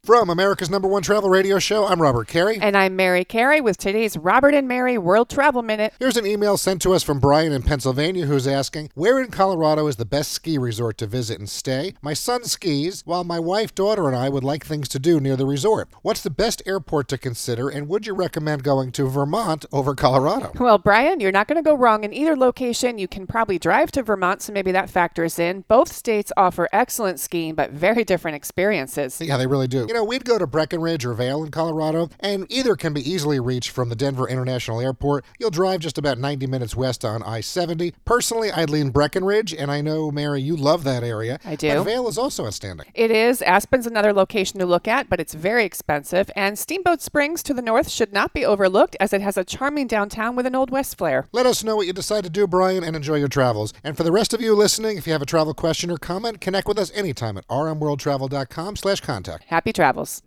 From America's #1 travel radio show, I'm Robert Carey. And I'm Mary Carey with today's Robert and Mary World Travel Minute. Here's an email sent to us from Brian in Pennsylvania who's asking, where in Colorado is the best ski resort to visit and stay? My son skis, while my wife, daughter, and I would like things to do near the resort. What's the best airport to consider, and would you recommend going to Vermont over Colorado? Well, Brian, you're not going to go wrong in either location. You can probably drive to Vermont, so maybe that factors in. Both states offer excellent skiing, but very different experiences. Yeah, they really do. We'd go to Breckenridge or Vail in Colorado, and either can be easily reached from the Denver International Airport. You'll drive just about 90 minutes west on I-70. Personally, I'd lean Breckenridge, and I know, Mary, you love that area. I do. But Vail is also outstanding. It is. Aspen's another location to look at, but it's very expensive. And Steamboat Springs to the north should not be overlooked, as it has a charming downtown with an Old West flair. Let us know what you decide to do, Brian, and enjoy your travels. And for the rest of you listening, if you have a travel question or comment, connect with us anytime at rmworldtravel.com/contact. Happy travels.